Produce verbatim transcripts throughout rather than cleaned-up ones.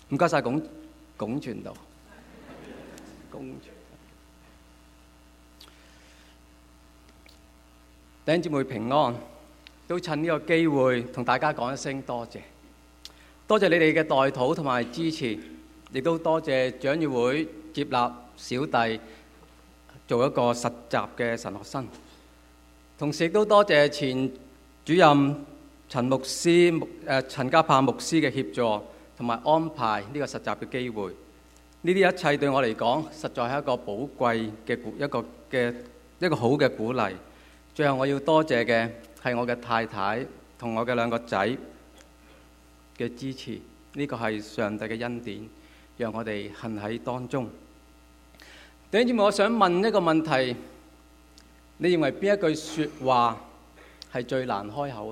唔該晒拱拱傳道，拱傳。弟兄姊妹平安，都趁呢個機會同大家講一聲多謝，多謝你哋嘅代禱同埋支持，亦都多謝長議會接納小弟做一個實習嘅神學生，同時亦都多謝前主任陳牧師、誒陳家柏牧師嘅協助同埋安排呢個實習嘅機會。呢啲一切對我嚟講，實在係一個寶貴嘅一個嘅一個好嘅鼓勵。最後我要多謝嘅係我嘅太太同我嘅兩個仔嘅支持，呢個係上帝嘅恩典，讓我哋行喺當中。弟兄姊妹，我想問一個問題，你認為邊一句説話係最難開口啊？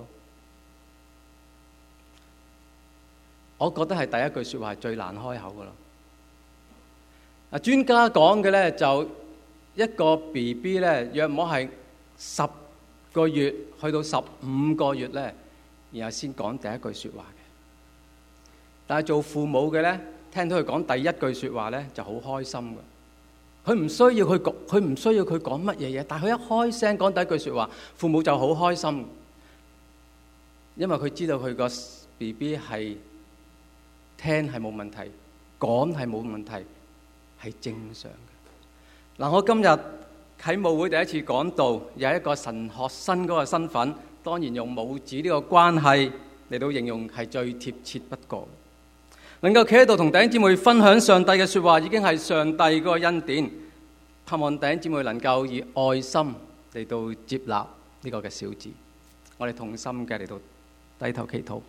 我覺得係第一句説話係最難開口噶啦。啊，專家講嘅咧就一個 B B 咧，約莫係十個月去到十五個月咧，然後先講第一句説話嘅。但係做父母嘅咧，聽到佢講第一句説話咧，就好開心嘅。佢唔需要佢講，佢唔需要佢講乜嘢嘢，但係佢一開聲講第一句説話，父母就好開心，因為佢知道佢個 B B 係聽係冇問題，講係冇問題，係正常嘅。嗱，我今日喺母會第一次講道，有一個神學生嗰個身份，當然用母子呢個關係嚟到形容係最貼切不過。能夠企喺度同弟兄姊妹分享上帝嘅説話，已經係上帝嗰個恩典。盼望弟兄姊妹能夠以愛心嚟到接納呢個嘅小子。我哋同心嘅嚟到低頭祈禱。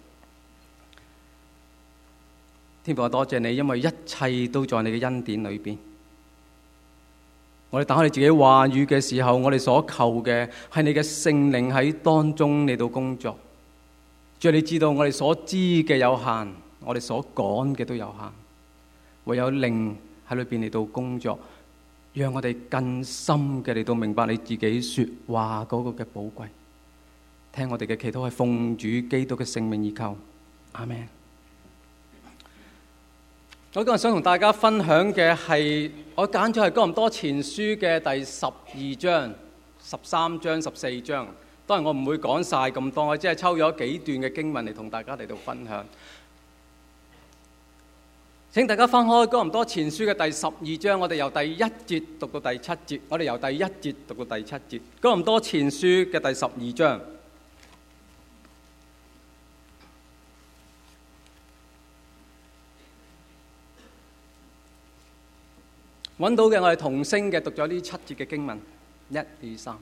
天父，我多謝你，因為一切都在你嘅恩典裏邊。我哋打開你自己話語嘅時候，我哋所求嘅係你嘅聖靈喺當中嚟到工作。主，你知道我哋所知嘅有限，我哋所講嘅都有限，唯有靈喺裏邊嚟到工作，讓我哋更深嘅嚟到明白你自己說話嗰個嘅寶貴。聽我哋嘅祈禱係奉主基督嘅聖名而求，阿們。我今日想同大家分享嘅係，我揀咗係哥林多前書嘅第十二章、十三章、十四章。當然我唔會講晒咁多，我只係抽咗幾段嘅經文嚟同大家嚟到分享。請大家翻開哥林多前書嘅第十二章，我哋由第一節讀到第七節。我哋由第一節讀到第七節。哥林多前書嘅第十二章。揾到嘅，我哋同聲嘅讀咗呢七節嘅經文，一、二、三。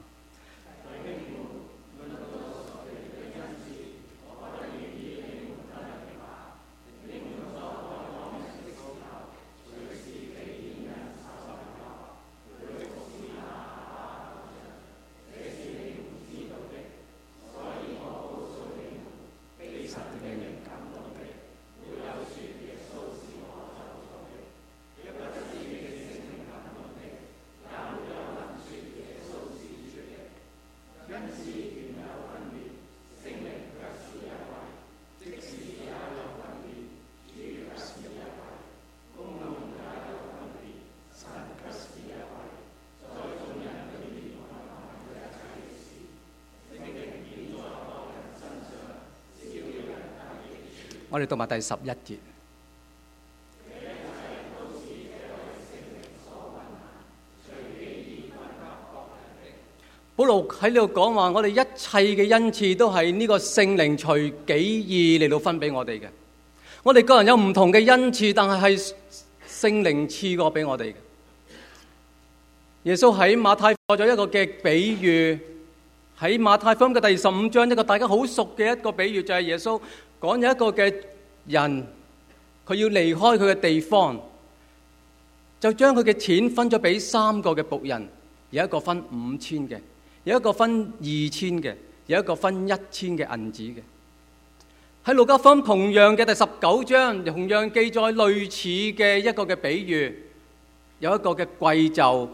我哋讀埋第十一節。保羅喺呢度講話，我哋一切嘅恩賜都係呢個聖靈隨己意嚟到分俾我哋嘅。我哋個人有唔同嘅恩賜，但係係聖靈賜過俾我哋嘅。耶穌喺馬太講咗一個嘅比喻，喺馬太福音嘅第十五章，一個大家好熟嘅一個比喻，就係耶穌講有一個嘅人，佢要離開佢嘅地方，就將佢嘅錢分咗俾三個嘅僕人，有一個分五千嘅，有一個分二千嘅，有一個分一千嘅銀子嘅。喺路加福音同樣嘅第十九章，同樣記載類似嘅一個嘅比喻，有一個嘅貴胄，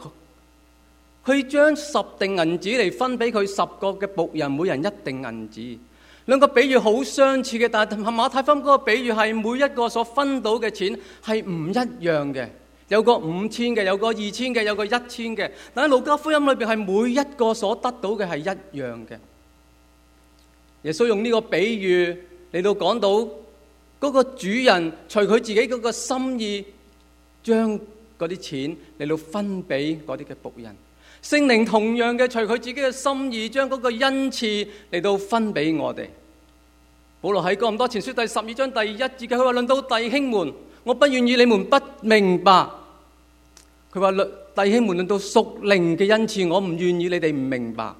佢將十錠銀子嚟分俾佢十個嘅僕人，每人一錠銀子。 兩個比喻好相似嘅，但係馬太福音嗰個比喻係每一個所分到嘅錢係唔一樣嘅，有個五千嘅，有個二千嘅，有個一千嘅。但係路加福音裏邊係每一個所得到嘅係一樣嘅。耶穌用呢個比喻嚟到講到嗰個主人隨佢自己嗰個心意，將嗰啲錢嚟到分俾嗰啲嘅僕人。聖靈同樣嘅隨佢自己嘅心意，將嗰個恩賜嚟到分俾我哋。保羅喺哥林多前書第十二章第一節嘅，佢話論到弟兄們，我不願意你們不明白。佢話弟兄們論到屬靈嘅恩賜，我唔願意你哋唔明白。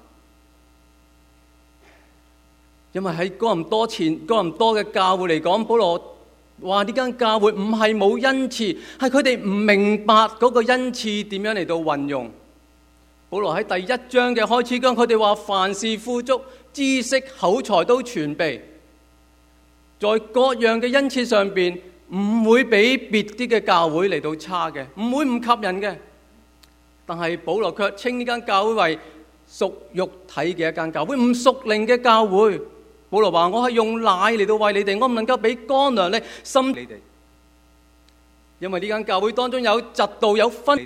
因為喺哥林多前哥林多嘅教會嚟講，保羅話呢間教會唔係冇恩賜，係佢哋唔明白嗰個恩賜點樣嚟到運用。保羅喺第一章嘅開始講，佢哋話凡事富足，知識口才都全備，在各樣嘅恩賜上邊唔會比別啲嘅教會嚟到差嘅，唔會唔及人嘅。但係保羅卻稱呢間教會為屬肉體嘅一間教會，唔屬靈嘅教會。保羅話：我係用奶嚟到餵你哋，我唔能夠俾乾糧咧深你哋，因為呢間教會當中有嫉妒有分。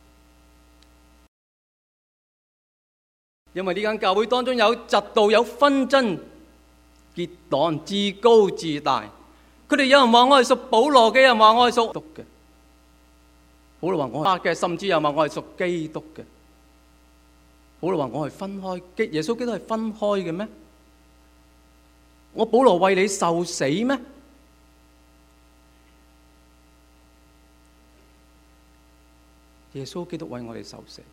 因為呢間教會當中有嫉妒、有紛爭、結黨、自高自大。佢哋有人話我係屬保羅嘅，有人話我係屬基督嘅。保羅話我係嘅，甚至有人話我係屬基督嘅。保羅話我係分開，耶穌基督係分開嘅咩？我保羅為你受死咩？耶穌基督為我哋受死。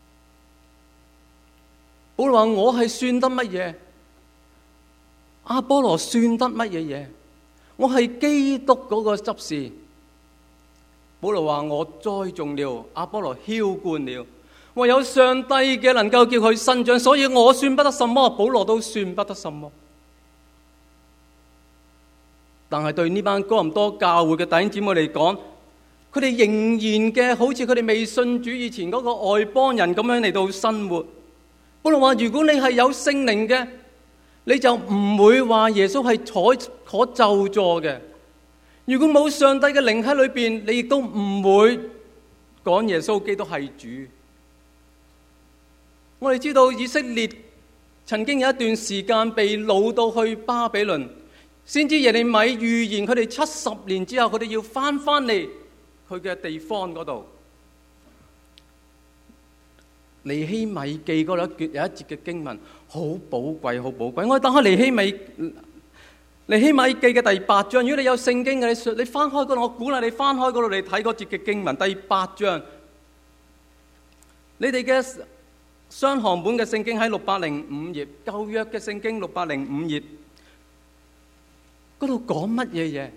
保羅話我係算得乜嘢？阿波羅算得乜嘢嘢？我係基督嗰個執事。保羅話我栽種了，阿波羅澆灌了，唯有上帝嘅能夠叫佢生長，所以我算不得什麼，保羅都算不得什麼。但係對呢班哥林多教會嘅弟兄姊妹嚟講，佢哋仍然嘅好似佢哋未信主以前嗰個外邦人咁樣嚟到生活。保羅話：如果你係有聖靈嘅，你就唔會話耶穌係可可咒詛嘅；如果冇上帝嘅靈喺裏邊，你亦都唔會講耶穌基督係主。我哋知道以色列曾經有一段時間被擄到去巴比倫，先知耶利米預言佢哋七十年之後，佢哋要翻翻嚟佢嘅地方嗰度。尼希米記嗰度有一節嘅經文好寶貴，好寶貴。我哋打開尼希米尼希米記嘅第八章。如果你有聖經嘅，你你翻開嗰度，我鼓勵你翻開嗰度嚟睇嗰節嘅經文。第八章，你哋嘅雙行本嘅聖經喺六百零五頁，舊約嘅聖經六百零五頁，嗰度講乜嘢嘢？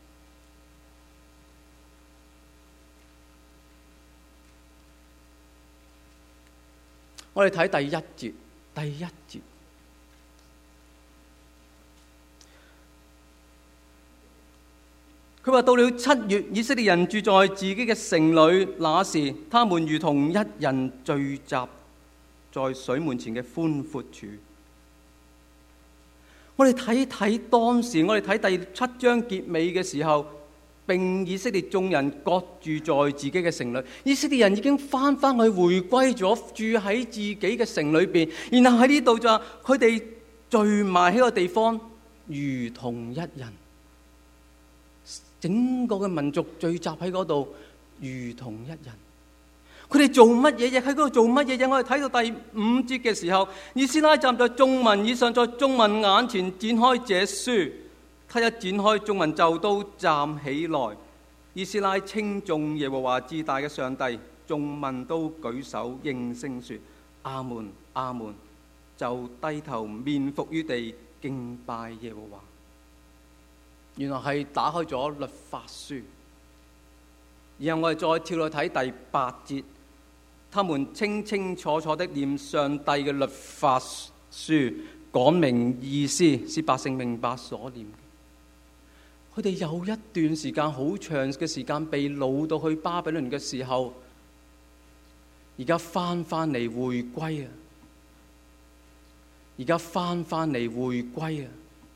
我哋睇第一節，第一節，佢話到了七月，以色列人住在自己嘅城裏，那時他們如同一人聚集在水門前嘅寬闊處。我哋睇睇當時，我哋睇第七章結尾嘅時候，並以色列眾人各住在自己嘅城裏，以色列人已經翻翻去回歸咗，住喺自己嘅城裏邊。然後喺呢度就話佢哋聚埋喺個地方，如同一人，整個嘅民族聚集喺嗰度，如同一人。佢哋做乜嘢嘢？喺嗰度做乜嘢嘢？我哋睇到第五節嘅時候，以斯拉站在眾民以上，在眾民眼前展開這書。他一展開，眾民就都站起來。以斯拉稱頌耶和華至大嘅上帝，眾民都舉手應聲說：阿門，阿門。就低頭面伏於地敬拜耶和華。原來係打開咗律法書。然後我哋再跳去睇第八節，他們清清楚楚的念上帝嘅律法書，講明意思，使百姓明白所念。佢哋有一段時間好長嘅時間被擄到去巴比倫嘅時候，而家翻翻嚟回歸啊！而家翻翻嚟回歸啊！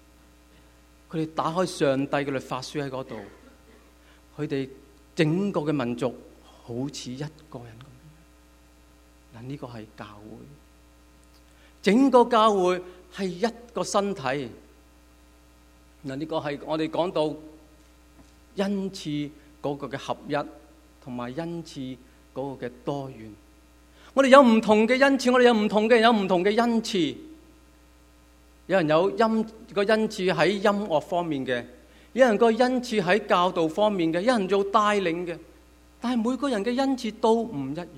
佢哋打開上帝嘅律法書喺嗰度，佢哋整個嘅民族好似一個人咁樣。嗱，呢個係教會，整個教會係一個身體。嗱，呢個係我哋講到恩賜嗰個嘅合一，同埋恩賜嗰個嘅多元。我哋有唔同嘅恩賜，我哋有唔同嘅人有唔同嘅恩賜。有人有音個恩賜喺音樂方面嘅，有人個恩賜喺教導方面嘅，有人做帶領嘅。但係每個人嘅恩賜都唔一樣。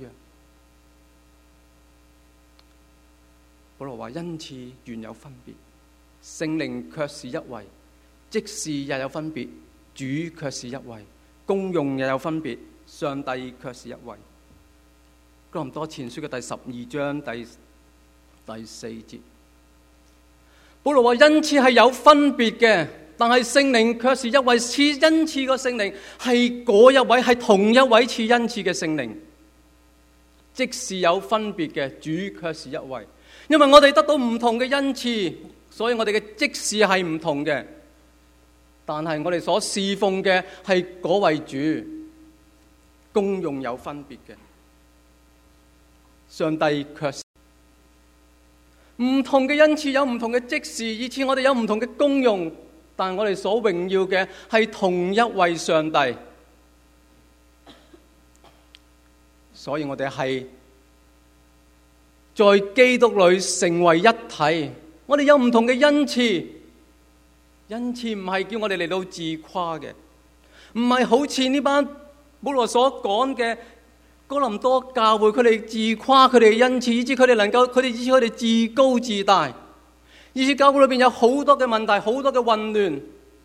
保羅話恩賜原有分別，聖靈卻是一位；職事又有分別，主卻是一位；功用又有分別，上帝卻是一位。哥林多前書嘅第十二章第第四節。保羅話恩賜係有分別嘅，但係聖靈卻是一位。賜恩賜個聖靈係嗰一位，係同一位賜恩賜嘅聖靈。即是有分別嘅，主卻是一位。因為我哋得到唔同嘅恩賜，所以我哋嘅職事係唔同嘅。但係我哋所侍奉嘅係嗰位主，功用有分別嘅。上帝卻是唔同嘅恩賜，有唔同嘅職事，以致我哋有唔同嘅功用，但我哋所榮耀嘅係同一位上帝，所以我哋係在基督裏成為一體。我哋有唔同嘅恩賜，恩賜唔係叫我哋嚟到自誇嘅，唔係好似呢班保羅所講嘅哥林多教會，佢哋自誇佢哋嘅恩賜，以致佢哋能夠，佢哋以致佢哋自高自大，以致教會裏邊有好多嘅問題，好多嘅混亂。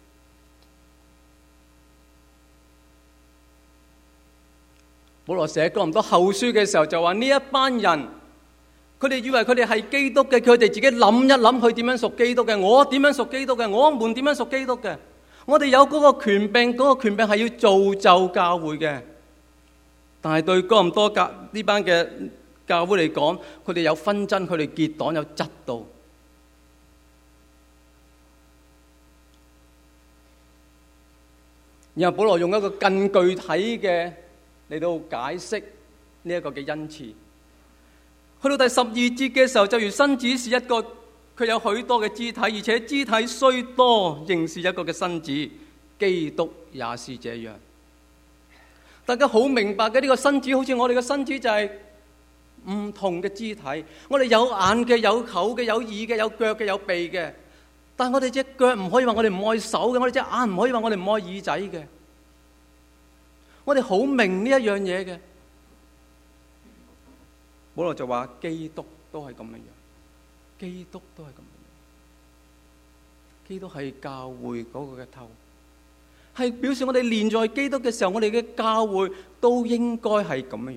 保羅寫哥林多後書嘅時候就話呢一班人，佢哋以為佢哋係基督嘅，佢哋自己諗一諗佢點樣屬基督嘅，我點樣屬基督嘅，我們點樣屬基督嘅。我哋有嗰個權柄，嗰個權柄係要造就教會嘅。但係對哥林多教呢班嘅教會嚟講，佢哋有紛爭，佢哋結黨，有嫉妒。然後保羅用一個更具體嘅嚟到解釋呢一個嘅恩賜。去到第十二節嘅時候，就如身子是一個，佢有許多嘅肢體，而且肢體雖多，仍是一個嘅身子，基督也是這樣。大家好明白嘅，呢個身子好似我哋嘅身子就係唔同嘅肢體。我哋有眼嘅，有口嘅，有耳嘅，有腳嘅，有鼻嘅。但係我哋隻腳唔可以話我哋唔愛手嘅，我哋隻眼唔可以話我哋唔愛耳仔嘅。我哋好明呢一樣嘢嘅。保羅就話基督都係咁樣樣，基督都係咁樣樣。基督係教會嗰個嘅頭。係表示我哋連在基督嘅時候，我哋嘅教會都應該係咁樣樣。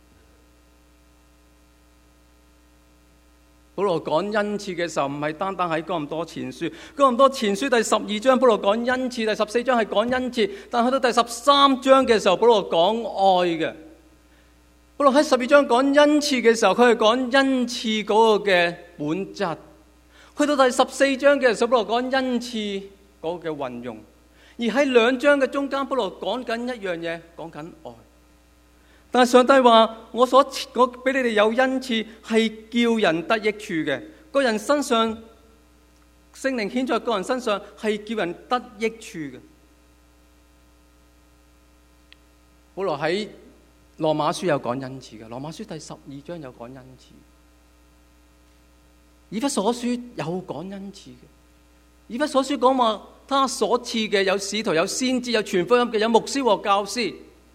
保羅講恩賜嘅時候，唔係單單喺哥林多前書，哥林多前書第十二章保羅講恩賜，第十四章係講恩賜，但去到第十三章嘅時候，保羅講愛嘅。保羅喺十二章講恩賜嘅時候，佢係講恩賜嗰個嘅本質。去到第十四章嘅時候，保羅講恩賜嗰個嘅運用。而喺兩章嘅中間，保羅講緊一樣嘢，講緊愛。但係上帝話：我所我俾你哋有恩賜，係叫人得益處嘅。個人身上，聖靈顯在個人身上，係叫人得益處嘅。保羅喺羅馬書有講恩賜嘅，羅馬書第十二章有講恩賜。以弗所書有講恩賜嘅，以弗所書講話。他所賜嘅有使徒、有先知、有傳福音嘅、有牧師和教師，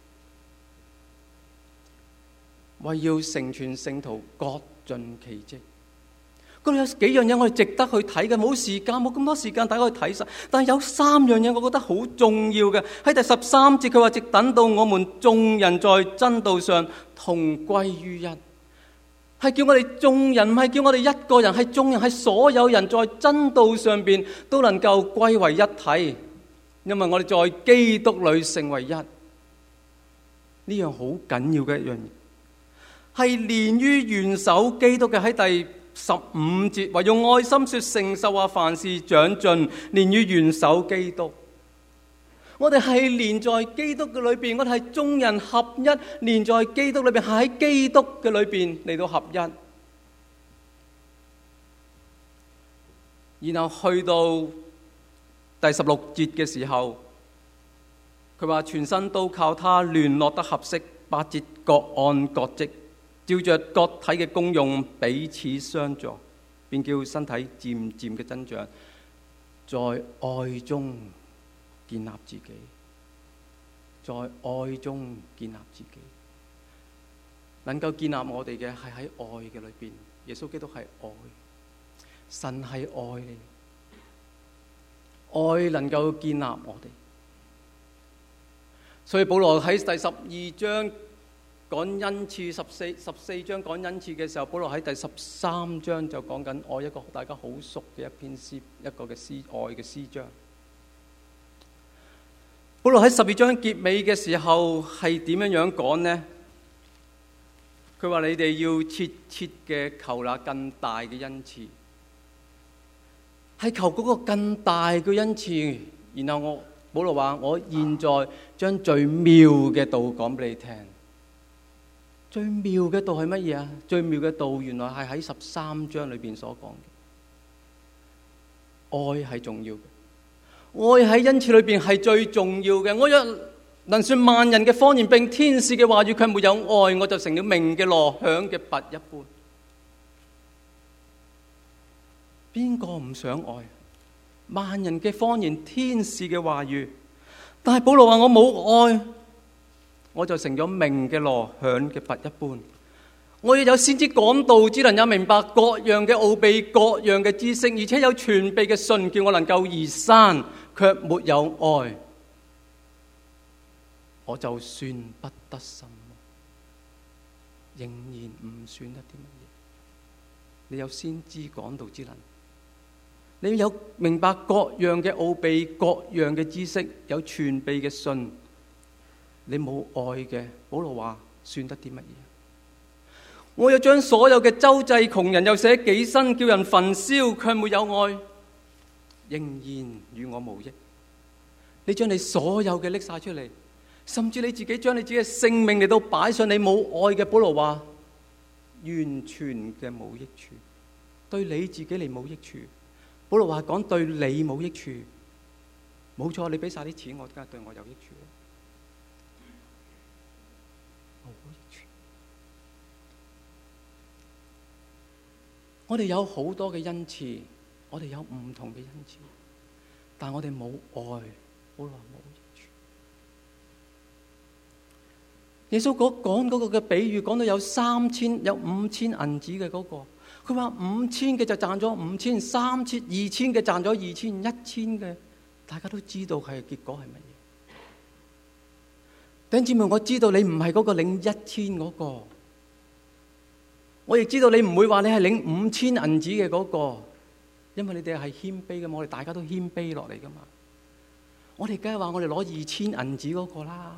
為要成全聖徒，各盡其職。嗰度有幾樣嘢我哋值得去睇嘅，冇時間，冇咁多時間大家去睇晒。但係有三樣嘢我覺得好重要嘅，喺第十三節佢話：直等到我們眾人在真道上同歸於一。係叫我哋眾人，唔係叫我哋一個人，係眾人，係所有人在真道上邊都能夠歸為一體，因為我哋在基督裏成為一。呢樣好緊要嘅一樣嘢，係連於元首基督嘅。喺第十五節，為用愛心說承受啊，凡事長進，連於元首基督。我哋係連在基督嘅裏邊，我哋係眾人合一，連在基督裏邊，係喺基督嘅裏邊嚟到合一。然後去到第十六節嘅時候，佢話全身都靠他聯絡得合適，八節各按各職，照着各體嘅功用彼此相助，便叫身體漸漸嘅增長，在愛中建立自己，在愛中建立自己，能夠建立我哋嘅係喺愛嘅裏邊。耶穌基督係愛，神係愛你，愛能夠建立我哋。所以保羅喺第十二章講恩賜，十四十四章講恩賜嘅時候，保羅喺第十三章就講緊愛，一個大家好熟嘅一篇詩，一個嘅詩愛嘅詩章。保羅喺十二章結尾嘅時候係點樣樣講呢？佢話你哋要切切嘅求那更大嘅恩賜，係求嗰個更大嘅恩賜。然後我保羅話：我現在將最妙嘅道講俾你聽。最妙嘅道係乜嘢啊？最妙嘅道原來係喺十三章裏邊所講嘅。愛係重要嘅，愛喺恩賜裏邊係最重要嘅。我若能說萬人嘅方言並天使嘅話語，卻沒有愛，我就成了鳴嘅鑼，響嘅鈸一般。邊個唔想愛？萬人嘅方言，天使嘅話語，但係保羅話我冇愛，我就成咗鳴嘅鑼，響嘅鈸一般。我亦有先知講道之能，有明白各樣嘅奧秘，各樣嘅知識，而且有全備嘅信，叫我能夠移山，卻沒有愛，我就算不得什麼，仍然唔算得啲乜嘢。你有先知講道之能，你有明白各樣嘅奧秘，各樣嘅知識，有全備嘅信，你冇愛嘅，保羅話算得啲乜嘢？我又將所有嘅周濟窮人，又捨己身叫人焚燒，卻沒有愛，仍然與我無益。你將你所有嘅拎晒出嚟，甚至你自己將你自己嘅性命嚟到擺上，你冇愛嘅，保羅話完全嘅冇益處，對你自己嚟冇益處。保羅話講對你冇益處，冇錯，你俾晒啲錢我，梗係對我有益處。我哋有好多嘅恩賜，我哋有唔同嘅恩賜，但我哋冇愛，保羅話冇益處。耶穌講嗰個嘅比喻，講到有三千、有五千銀子嘅嗰個，佢話五千嘅就賺咗五千，三千、二千嘅賺咗二千，一千嘅大家都知道係結果係乜嘢。弟兄姊妹，我知道你唔係嗰個領一千嗰個。我亦知道你唔會話你係領五千銀子嘅嗰個，因為你哋係謙卑嘅嘛，我哋大家都謙卑落嚟噶嘛。我哋梗係話我哋攞二千銀子嗰個啦。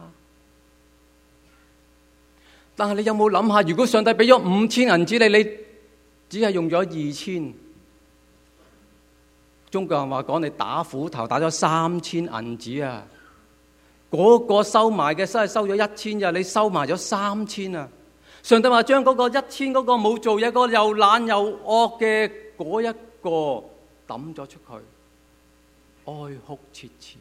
但係你有冇諗下，如果上帝俾咗五千銀子你，你只係用咗二千，中國人話講你打斧頭打咗三千銀子啊，嗰個收埋嘅真係收咗一千咋，你收埋咗三千啊。上帝話將嗰個一千嗰個冇做嘢，嗰個又懶又惡嘅嗰一個抌咗出去，哀哭切齒。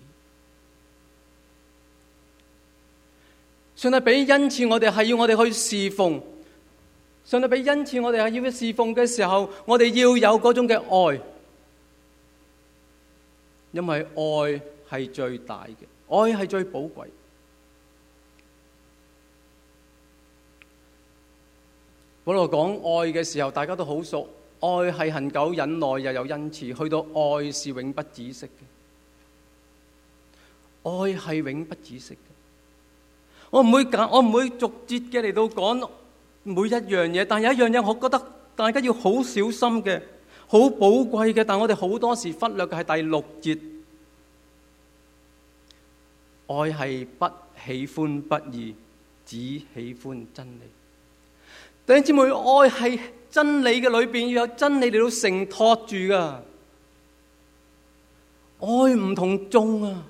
上帝俾恩賜我哋係要我哋去侍奉，上帝俾恩賜我哋係要去侍奉嘅時候，我哋要有嗰種嘅愛，因為愛係最大嘅，愛係最寶貴。保羅講愛嘅時候，大家都好熟。愛係恆久忍耐，又有恩慈。去到愛是永不止息嘅，愛係永不止息嘅。我唔會揀，我唔會逐節嘅嚟到講每一樣嘢，但有一樣嘢，我覺得大家要好小心嘅，好寶貴嘅。但我哋好多時忽略嘅係第六節，愛係不喜歡不義，只喜歡真理。弟兄姊妹，愛係真理嘅裏邊要有真理嚟到承托住噶。愛唔同眾啊！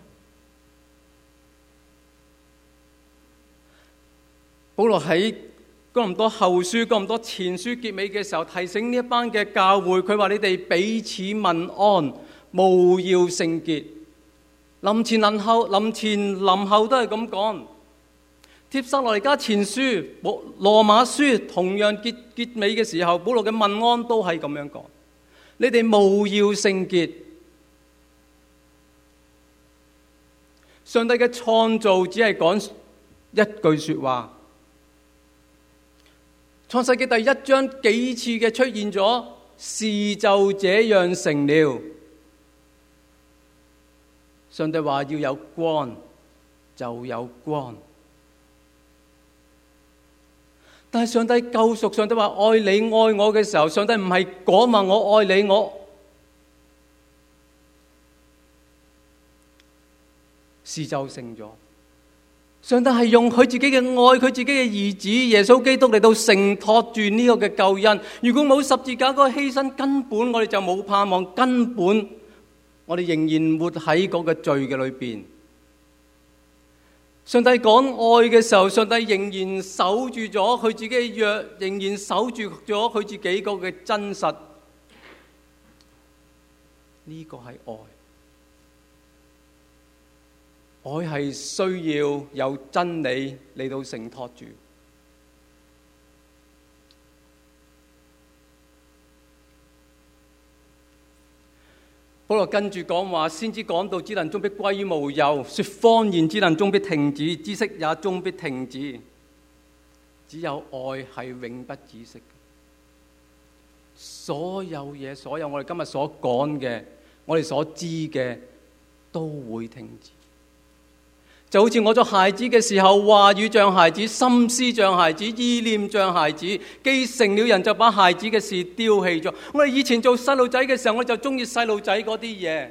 保羅喺哥林多後書、哥林多前書結尾嘅時候，提醒呢一班嘅教會，佢話你哋彼此問安，務要聖潔。林前林後，林前林後都係咁講。帖撒羅尼迦前書、羅馬書同樣結結尾嘅時候，保羅嘅問安都係咁樣講。你哋務要聖潔。上帝嘅創造只係講一句說話。創世記第一章幾次嘅出現咗，事就這樣成了。上帝話要有光，就有光。但係上帝救贖，上帝話愛你愛我嘅時候，上帝唔係講話我愛你，我事就成咗。上帝係用佢自己嘅愛，佢自己嘅兒子耶穌基督嚟到承托住呢個嘅救恩。如果冇十字架嗰個犧牲，根本我哋就冇盼望，根本我哋仍然活喺嗰個罪嘅裏邊。上帝講愛嘅時候，上帝仍然守住咗佢自己嘅約，仍然守住咗佢自己嗰個真實。呢個係愛。愛係需要有真理嚟到承托住。保羅跟住講話，先知講道只能終必歸無有，說謊言之能終必停止，知識也終必停止。只有愛係永不止息。所有嘢，所有我哋今日所講嘅，我哋所知嘅，都會停止。就好似我做孩子嘅時候，話語像孩子，心思像孩子，意念像孩子。既成了人，就把孩子嘅事丟棄咗。我哋以前做細路仔嘅時候，我哋就中意細路仔嗰啲嘢。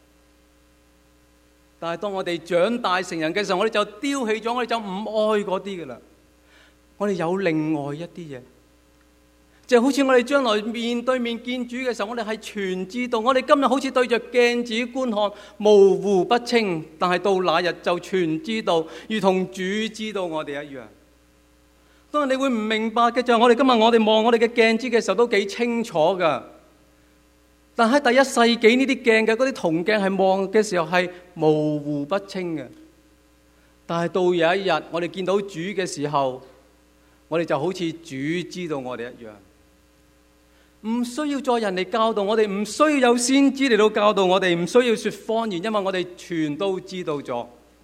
但係當我哋長大成人嘅時候，我哋就丟棄咗，我哋就唔愛嗰啲噶啦。我哋有另外一啲嘢。就好似我哋將來面對面見主嘅時候，我哋係全知道。我哋今日好似對着鏡子觀看，模糊不清，但係到那日就全知道，如同主知道我哋一樣。當然你會唔明白嘅就係我哋今日我哋望我哋嘅鏡子嘅時候都幾清楚噶，但喺第一世紀呢啲鏡嘅嗰啲銅鏡係望嘅時候係模糊不清嘅。但係到有一日我哋見到主嘅時候，我哋就好似主知道我哋一樣。唔需要再人嚟教導我哋，唔需要有先知嚟到教導我哋，唔需要說謊言，因為我哋全都知道咗。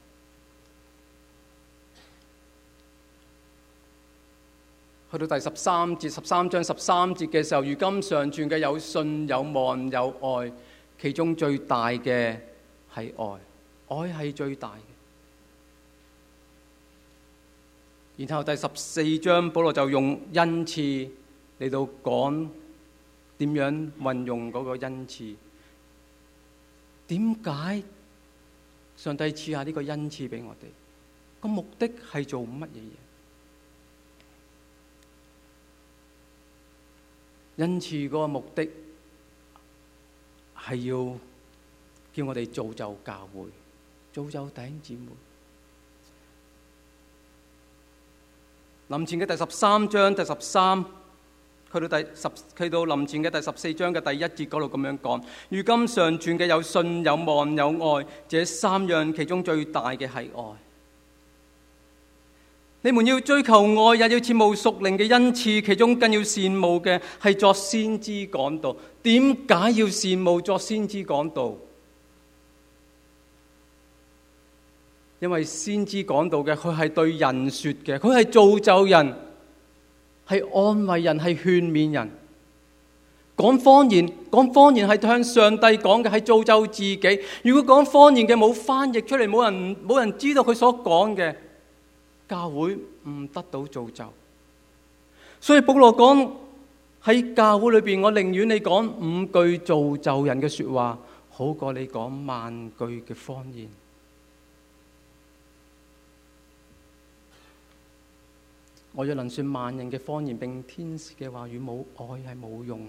去到第十三節，十三章十三節嘅時候，如今常存嘅有信、有望、有愛，其中最大嘅係愛，愛係最大嘅。然後第十四章，保羅就用恩賜嚟到講。點樣運用嗰個恩賜？點解上帝賜下呢個恩賜俾我哋？個目的係做乜嘢嘢？恩賜嗰個目的係要叫我哋造就教會，造就弟兄姊妹。林前嘅第十三章第十三。去到第十，去到林前嘅第十四章嘅第一節嗰度咁樣講，如今常存嘅有信、有望、有愛，這三樣其中最大嘅係愛。你們要追求愛，也要切慕屬靈嘅恩賜，其中更要羨慕嘅係作先知講道。點解要羨慕作先知講道？因為先知講道嘅，佢係對人說嘅，佢係造就人。係安慰人，係勸勉人。講方言，講方言係向上帝講嘅，係造就自己。如果講方言嘅冇翻譯出嚟，冇人冇人知道佢所講嘅，教會唔得到造就。所以保羅講喺教會裏邊，我寧願你講五句造就人嘅說話，好過你講萬句嘅方言。 我若能說萬人嘅方言並天使嘅話語，冇愛係冇用。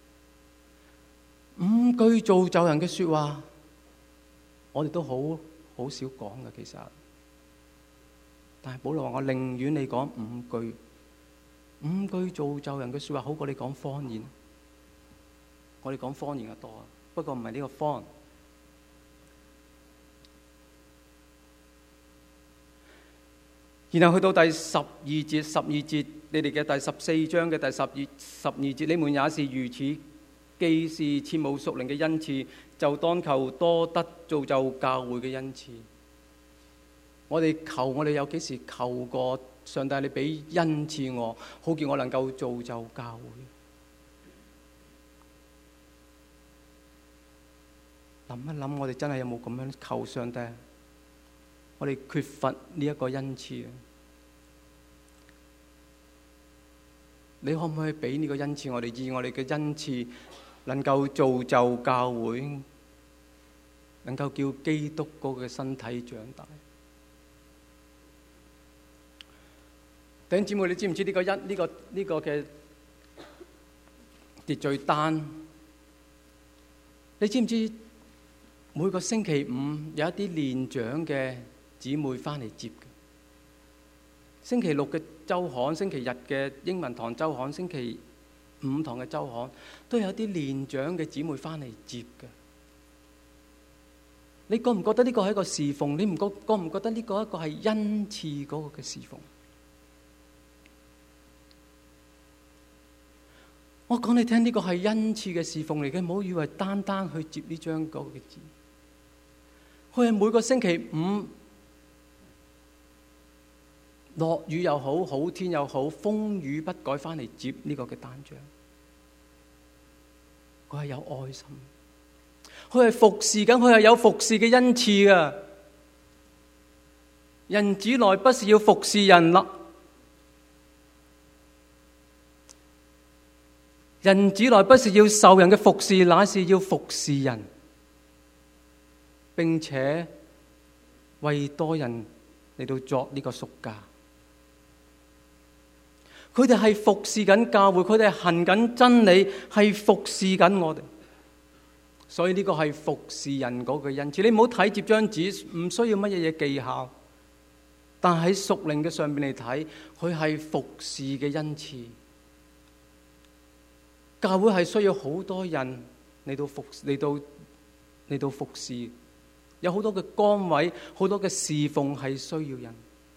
五句造就人嘅說話，我哋都好好少講嘅其實。但係保羅話：我寧願你講五句，五句造就人嘅說話好過你講方言。我哋講方言嘅多啊，不過唔係呢個方。然後去到第十二節，十二節你哋嘅第十四章嘅第十二十二節，你們也是如此。既是切慕屬靈嘅恩賜，就當求多得造就教會嘅恩賜。我哋求，我哋有幾時求過上帝？你俾恩賜我，好叫我能夠造就教會。諗一諗，我哋真係有冇咁樣求上帝？我哋缺乏呢一個恩賜。你可唔可以俾呢個恩賜我哋？以我哋嘅恩賜能夠造就教會，能夠叫基督嗰個身體長大。弟兄姊妹，你知唔知呢個一呢個呢個嘅秩序單？你知唔知每個星期五有一啲年長嘅姊妹翻嚟接嘅？星期六嘅週刊，星期日嘅英文堂週刊，星期五堂嘅週刊，都有啲年長嘅姊妹翻嚟接嘅。你覺唔覺得呢個係一個侍奉？你唔覺覺唔覺得呢個一個係恩賜嗰個嘅侍奉？我講你聽，呢個係恩賜嘅侍奉嚟嘅，唔好以為單單去接呢張嗰個字。佢係每個星期五，落雨又好，好天又好，風雨不改翻嚟接呢個嘅單張。佢係有愛心，佢係服侍緊，佢係有服侍嘅恩賜噶。人子來不是要服侍人啦，人子來不是要受人嘅服侍，乃是要服侍人，並且為多人嚟到作呢個贖價。佢哋係服侍緊教會，佢哋係行緊真理，係服侍緊我哋。所以呢個係服侍人嗰個恩賜。你唔好睇接張紙，唔需要乜嘢嘢技巧，但喺屬靈嘅上面嚟睇，佢係服侍嘅恩賜。教會係需要好多人嚟到服嚟到嚟到服侍，有好多嘅崗位，好多嘅侍奉係需要人。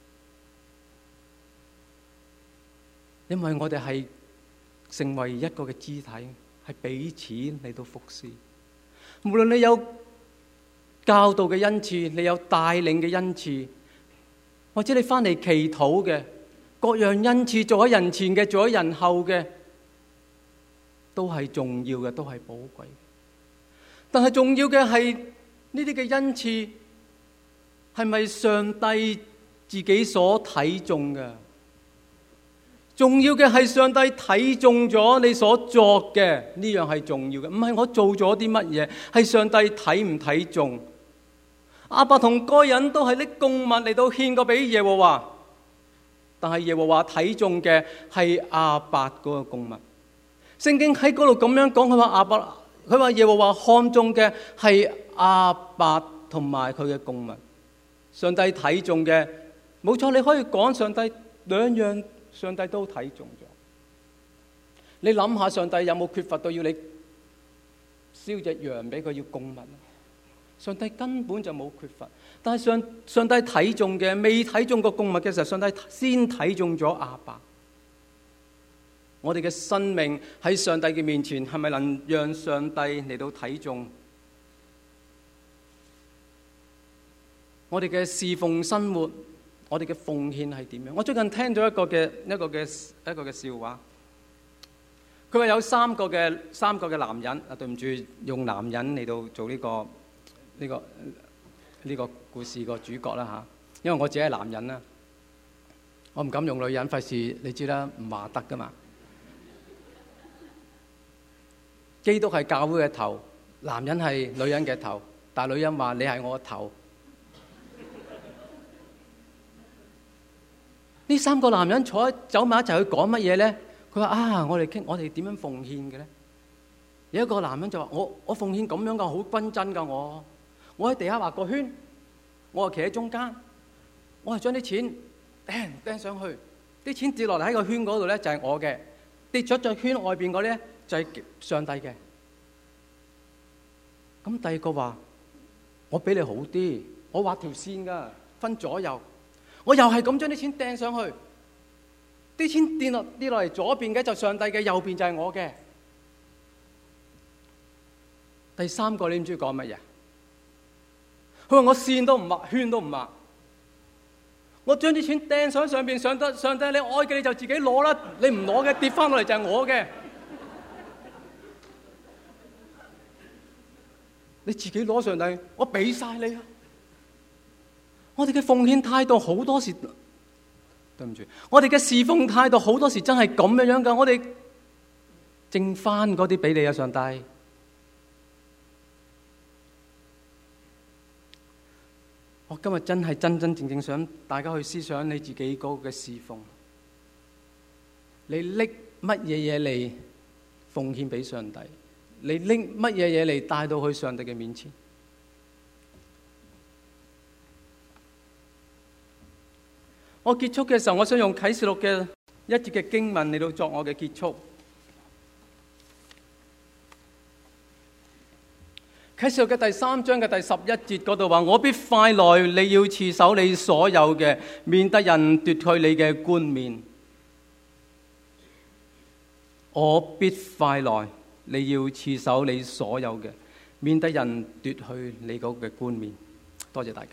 因為我哋係成為一個嘅肢體，係彼此嚟到服侍。無論你有教導嘅恩賜，你有帶領嘅恩賜，或者你翻嚟祈禱嘅各樣恩賜，做喺人前嘅，做喺人後嘅，都係重要嘅，都係寶貴。但係重要嘅係呢啲嘅恩賜係咪上帝自己所睇重嘅？重要嘅係上帝睇中咗你所作嘅，呢樣係重要嘅，唔係我做咗啲乜嘢，係上帝睇唔睇中。亞伯同該隱都係拎供物嚟到獻過俾耶和華，但係耶和華睇中嘅係亞伯嗰個供物。聖經喺嗰度咁樣講，佢話亞伯，佢話耶和華看中嘅係亞伯同埋佢嘅供物。上帝睇中嘅，冇錯，你可以講上帝兩樣。上帝都睇中咗。你諗下，上帝有冇缺乏到要你燒隻羊俾佢要供物？上帝根本就冇缺乏。但係上上帝睇中嘅，未睇中個供物嘅時候，上帝先睇中咗亞伯。我哋嘅生命喺上帝嘅面前，係咪能讓上帝嚟到睇中？我哋嘅侍奉生活，我哋嘅奉獻係點樣？我最近聽咗一個嘅一個嘅一個嘅笑話。佢話有三個嘅三個嘅男人啊，對唔住，用男人嚟到做呢個呢個呢個故事個主角啦嚇。因為我自己係男人啦，我唔敢用女人，費事你知啦，唔話得噶嘛。基督係教會嘅頭，男人係女人嘅頭，但係女人話你係我嘅頭。 呢三個男人坐走埋一齊去講乜嘢咧？佢話啊，我哋傾我哋點樣奉獻嘅咧？有一個男人就話：我我奉獻咁樣噶，好均真噶。我我喺地下畫個圈，我係企喺中間，我係將啲錢掟掟上去，啲錢跌落嚟喺個圈嗰度咧就係我嘅，跌咗在圈外邊嗰啲咧就係上帝嘅。咁第二個話：我比你好啲，我畫條線噶，分左右。我又係咁將啲錢掟上去，啲錢跌落跌落嚟左邊嘅就上帝嘅，右邊就係我嘅。第三個你唔知講乜嘢？佢話我線都唔畫，圈都唔畫，我將啲錢掟上上邊，上得上帝你愛嘅你就自己攞啦，你唔攞嘅跌翻落嚟就係我嘅。你自己攞，上帝，我俾晒你啊！我哋嘅奉獻態度好多時，對唔住，我哋嘅侍奉態度好多時真係咁樣樣噶。我哋剩翻嗰啲俾你啊，上帝。我今日真係真真正正想大家去思想你自己嗰個嘅侍奉，你拎乜嘢嘢嚟奉獻俾上帝？你拎乜嘢嘢嚟帶到去上帝嘅面前？我結束嘅時候，我想用啟示錄嘅一節嘅經文嚟到作我嘅結束。啟示錄嘅第三章嘅第十一節嗰度話：我必快來，你要持守你所有嘅，免得人奪去你嘅冠冕。我必快來，你要持守你所有嘅，免得人奪去你嗰個冠冕。多謝大家。